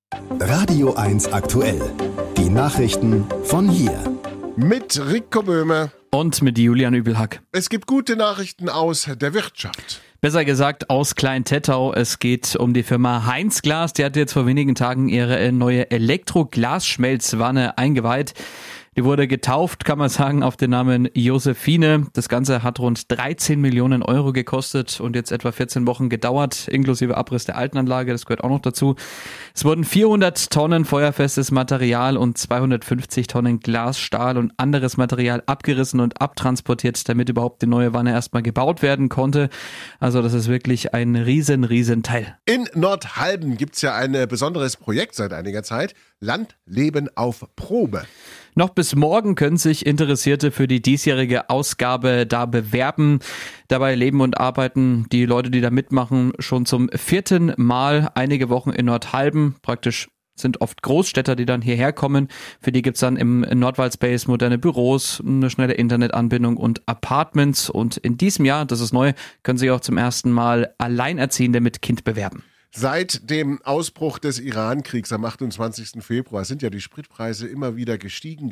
Radio 1 aktuell. Die Nachrichten von hier. Mit Rico Böhme. Und mit Julian Übelhack. Es gibt gute Nachrichten aus der Wirtschaft. Besser gesagt aus Klein-Tettau. Es geht um die Firma Heinz Glas. Die hat jetzt vor wenigen Tagen ihre neue Elektro-Glasschmelzwanne eingeweiht. Die wurde getauft, kann man sagen, auf den Namen Josephine. Das Ganze hat rund 13 Millionen Euro gekostet und jetzt etwa 14 Wochen gedauert, inklusive Abriss der alten Anlage, das gehört auch noch dazu. Es wurden 400 Tonnen feuerfestes Material und 250 Tonnen Glas, Stahl und anderes Material abgerissen und abtransportiert, damit überhaupt die neue Wanne erstmal gebaut werden konnte. Also das ist wirklich ein riesen Teil. In Nordhalben gibt's ja ein besonderes Projekt seit einiger Zeit. Landleben auf Probe. Noch bis morgen können sich Interessierte für die diesjährige Ausgabe da bewerben. Dabei leben und arbeiten die Leute, die da mitmachen, schon zum 4. Mal einige Wochen in Nordhalben. Praktisch sind oft Großstädter, die dann hierher kommen. Für die gibt's dann im Nordwaldspace moderne Büros, eine schnelle Internetanbindung und Apartments. Und in diesem Jahr, das ist neu, können sich auch zum ersten Mal Alleinerziehende mit Kind bewerben. Seit dem Ausbruch des Iran-Kriegs am 28. Februar sind ja die Spritpreise immer wieder gestiegen.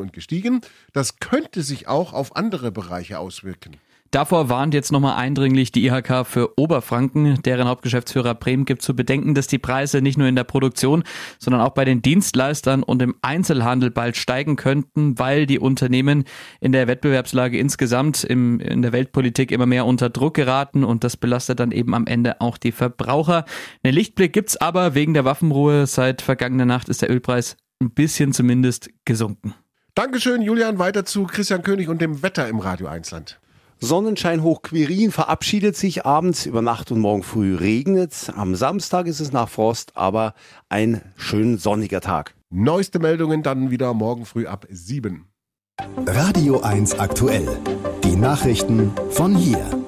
Das könnte sich auch auf andere Bereiche auswirken. Davor warnt jetzt nochmal eindringlich die IHK für Oberfranken. Deren Hauptgeschäftsführer Brehm gibt zu bedenken, dass die Preise nicht nur in der Produktion, sondern auch bei den Dienstleistern und im Einzelhandel bald steigen könnten, weil die Unternehmen in der Wettbewerbslage insgesamt in der Weltpolitik immer mehr unter Druck geraten und das belastet dann eben am Ende auch die Verbraucher. Einen Lichtblick gibt's aber wegen der Waffenruhe. Seit vergangener Nacht ist der Ölpreis ein bisschen zumindest gesunken. Dankeschön, Julian. Weiter zu Christian König und dem Wetter im Radio 1 Land. Sonnenschein hoch Quirin verabschiedet sich abends, über Nacht und morgen früh regnet. Am Samstag ist es nach Frost, aber ein schön sonniger Tag. Neueste Meldungen dann wieder morgen früh ab 7. Radio 1 aktuell. Die Nachrichten von hier.